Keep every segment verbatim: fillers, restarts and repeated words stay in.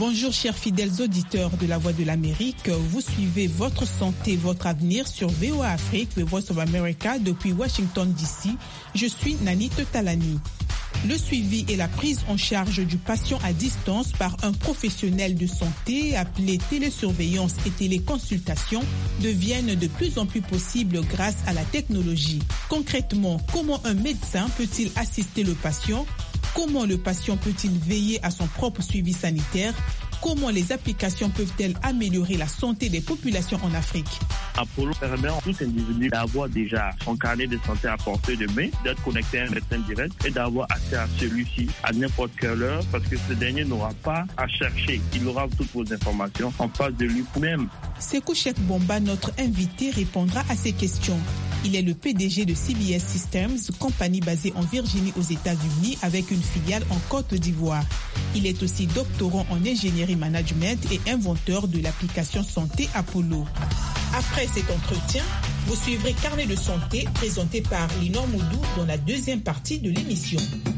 Bonjour chers fidèles auditeurs de la Voix de l'Amérique, vous suivez Votre Santé, Votre Avenir sur V O A Afrique, The Voice of America depuis Washington D C. Je suis Nanit Talani. Le suivi et la prise en charge du patient à distance par un professionnel de santé appelé télésurveillance et téléconsultation deviennent de plus en plus possibles grâce à la technologie. Concrètement, comment un médecin peut-il assister le patient ? Comment le patient peut-il veiller à son propre suivi sanitaire ? Comment les applications peuvent-elles améliorer la santé des populations en Afrique ? Apollo permet à tout individu d'avoir déjà son carnet de santé à portée de main, d'être connecté à un médecin direct et d'avoir accès à celui-ci à n'importe quelle heure parce que ce dernier n'aura pas à chercher. Il aura toutes vos informations en face de lui-même. Sekou Cheikh Bomba, notre invité, répondra à ces questions. Il est le P D G de C B S Systems, compagnie basée en Virginie aux États-Unis avec une filiale en Côte d'Ivoire. Il est aussi doctorant en ingénierie management et inventeur de l'application santé Apollo. Après cet entretien, vous suivrez Carnet de santé présenté par Linor Moudou dans la deuxième partie de l'émission.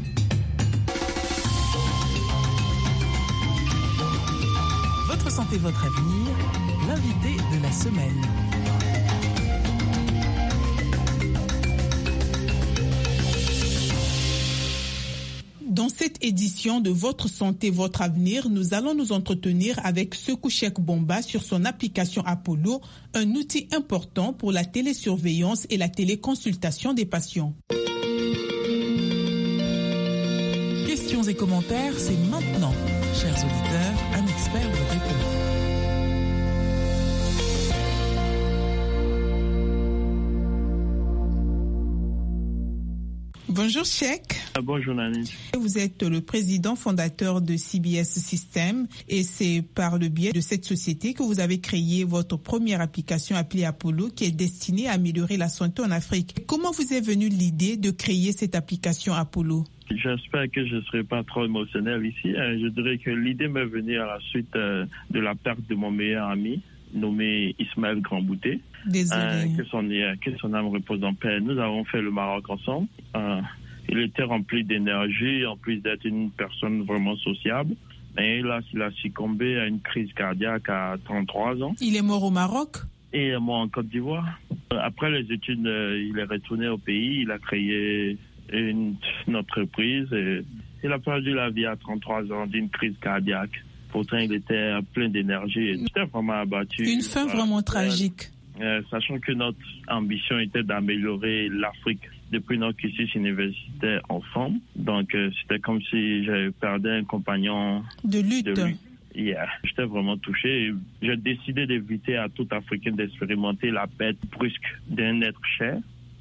Votre santé, votre avenir, l'invité de la semaine. Dans cette édition de Votre Santé, Votre Avenir, nous allons nous entretenir avec Sekou Cheikh Bomba sur son application Apollo, un outil important pour la télésurveillance et la téléconsultation des patients. Questions et commentaires, c'est maintenant. Chers auditeurs, un expert vous répond. Bonjour Cheikh. Bonjour Nani. Vous êtes le président fondateur de C B S Systems et c'est par le biais de cette société que vous avez créé votre première application appelée Apollo qui est destinée à améliorer la santé en Afrique. Comment vous est venue l'idée de créer cette application Apollo ? J'espère que je ne serai pas trop émotionnel ici. Je dirais que l'idée m'est venue à la suite de la perte de mon meilleur ami, nommé Ismaël Grandbouté. Désolé. Euh, que, son, que son âme repose en paix. Nous avons fait le Maroc ensemble. Euh, il était rempli d'énergie, en plus d'être une personne vraiment sociable. Et là, il a succombé à une crise cardiaque à trente-trois ans. Il est mort au Maroc ? Et moi en Côte d'Ivoire. Après les études, il est retourné au pays. Il a créé une, une entreprise. Et il a perdu la vie à trente-trois ans d'une crise cardiaque. Pourtant, il était plein d'énergie. Il était vraiment abattu. Une fin vraiment tragique. Euh, sachant que notre ambition était d'améliorer l'Afrique depuis notre cursus universitaire ensemble. Donc, euh, c'était comme si j'avais perdu un compagnon de lutte. De lutte. Yeah. J'étais vraiment touché. J'ai décidé d'éviter à tout Africain d'expérimenter la perte brusque d'un être cher.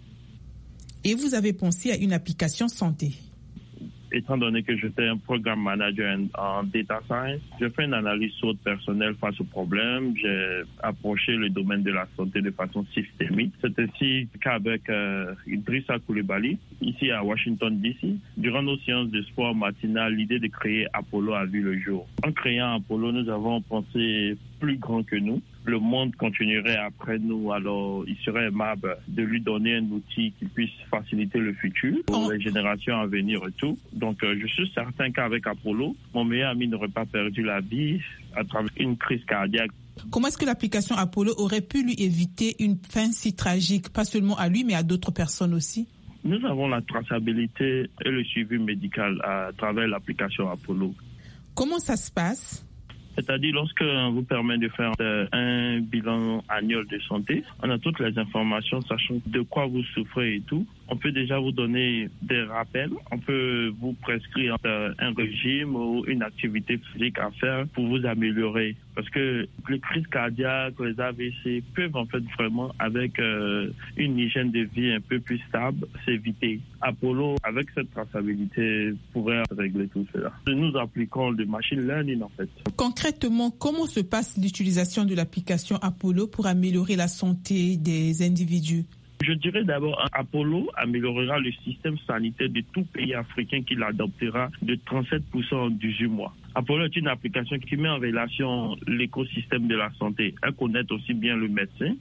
Et vous avez pensé à une application santé? Étant donné que j'étais un programme manager en, en data science, j'ai fait une analyse SWOT personnelle face au problème. J'ai approché le domaine de la santé de façon systémique. C'est ainsi qu'avec euh, Idrissa Coulibaly, ici à Washington D C, durant nos séances de sport matinales, l'idée de créer Apollo a vu le jour. En créant Apollo, nous avons pensé plus grand que nous. Le monde continuerait après nous, alors il serait aimable de lui donner un outil qui puisse faciliter le futur pour les générations à venir et tout. Donc euh, je suis certain qu'avec Apollo, mon meilleur ami n'aurait pas perdu la vie à travers une crise cardiaque. Comment est-ce que l'application Apollo aurait pu lui éviter une fin si tragique, pas seulement à lui mais à d'autres personnes aussi? Nous avons la traçabilité et le suivi médical à travers l'application Apollo. Comment ça se passe? C'est-à-dire, lorsqu'on vous permet de faire un bilan annuel de santé, on a toutes les informations, sachant de quoi vous souffrez et tout. On peut déjà vous donner des rappels. On peut vous prescrire un régime ou une activité physique à faire pour vous améliorer. Parce que les crises cardiaques, les A V C peuvent en fait vraiment, avec euh, une hygiène de vie un peu plus stable, s'éviter. Apollo, avec cette traçabilité, pourrait régler tout cela. Nous appliquons le machine learning en fait. Concrètement, comment se passe l'utilisation de l'application Apollo pour améliorer la santé des individus? Je dirais d'abord, Apollo améliorera le système sanitaire de tout pays africain qui l'adoptera de trente-sept pour cent en dix-huit mois. Apollo est une application qui met en relation l'écosystème de la santé. Elle connaît aussi bien le médecin